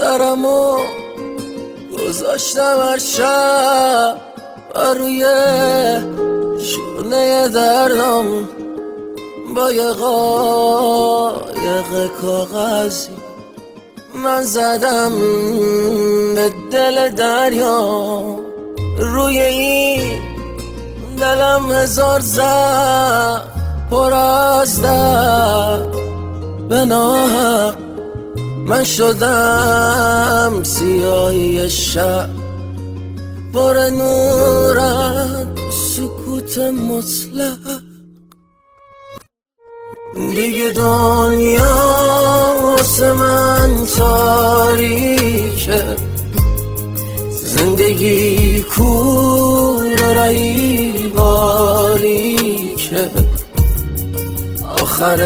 سرمو گذاشتم هر شب و روی شونه دردم با یه قایق کاغذی من زدم به دل دریا. روی این دلم هزار زخم پر از درد، به ناحق من شدم سیاهی شب، پر نورت سکوت مطلق. دیگه دنیا واسه من تاریکه، زندگی کور و رهی باریکه. آخر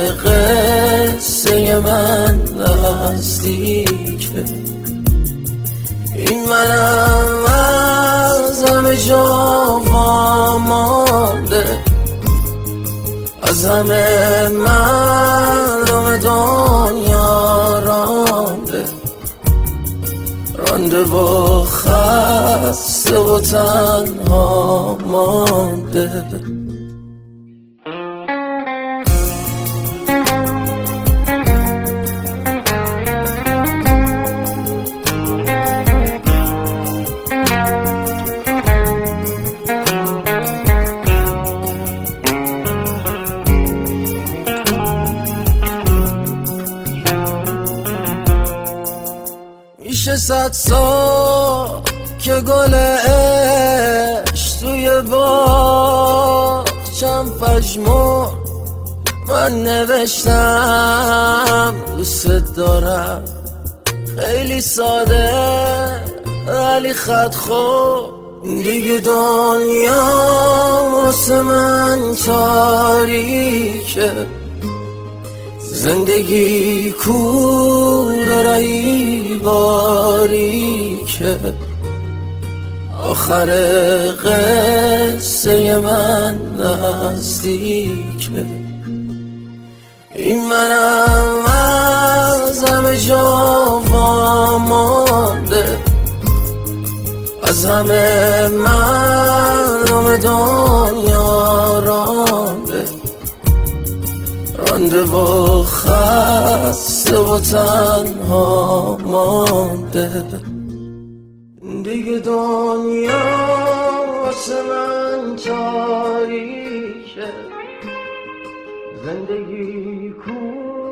قصه من نزدیکه، این منم از همه جا وامانده، از همه مردم دنیا رانده و خسته و تنها مانده. میشه 100 سال که گل عشق توی باغچم پژمرد، من نوشتم دوست دارم، خیلی ساده ولی خط خود. دیگه دنیا واسه من تاریکه، زندگی کور و رهی باریکه. آخر قصه من نزدیکه، این منم از همه جا وامانده، از همه مردم دنیا رانده و خسته و تنها مانده. دیگه دنیا واسه من تاریکه، زندگی کور